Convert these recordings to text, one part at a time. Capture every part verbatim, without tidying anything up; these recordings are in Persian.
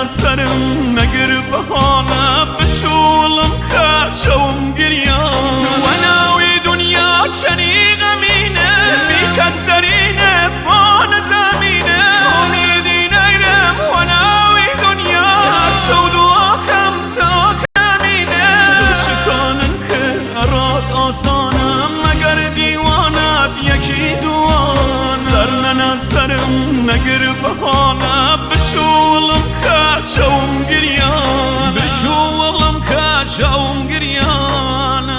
سرم نگر بهانه بشولم که شوم گریان و ناوی دنیا چنی غمینه بی کس درینه بان زمینه امیدی نیرم و ناوی دنیا شود و آکم تا کمینه دل شکانم که اراد آسانم مگر دیوانت یکی دوان سر ننه سرم نگر بهانه بشولم که شوم گریان بشولم که شوم گریان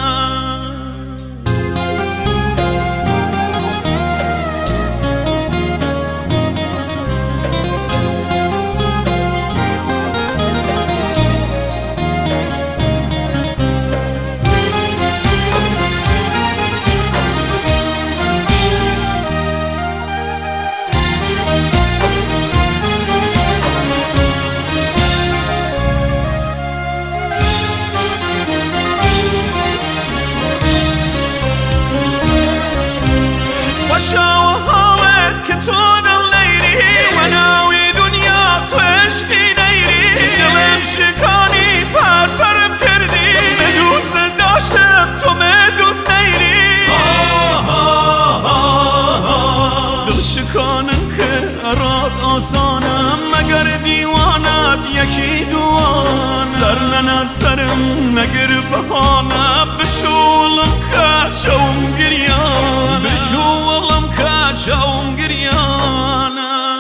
شاو حالت که تو دل نیری و ناوی دنیا تو عشقی نیری دلم شکانی پر پرم کردی به دوست داشتم تو به دوست نیری دل شکانم که اراد آسانم مگر دیوانت یکی دوان سر ننه سرم نگر بهانه بشولم که شوم گریان بشولم که شوم گریان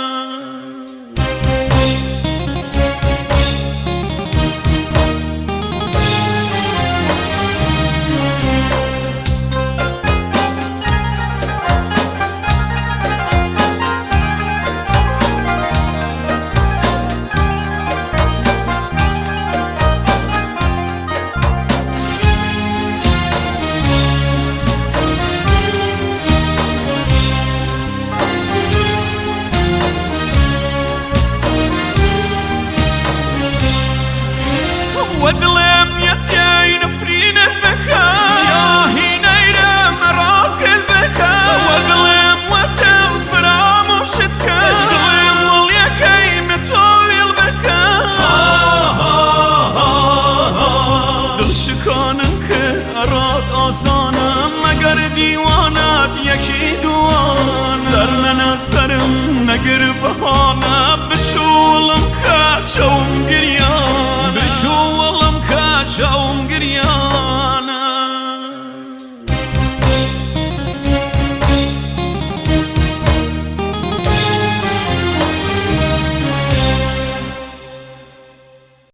ودلم يتياي نفرينه بكا يا هينيرم راض كل بكا ودلم وتم فراموشتكا دلم واليكي متويل بكا دل شكانم که اراد آسانم مگر دیوانت یکی دوان سر ننه سرم نگر بهانه بشولم که شوم گریان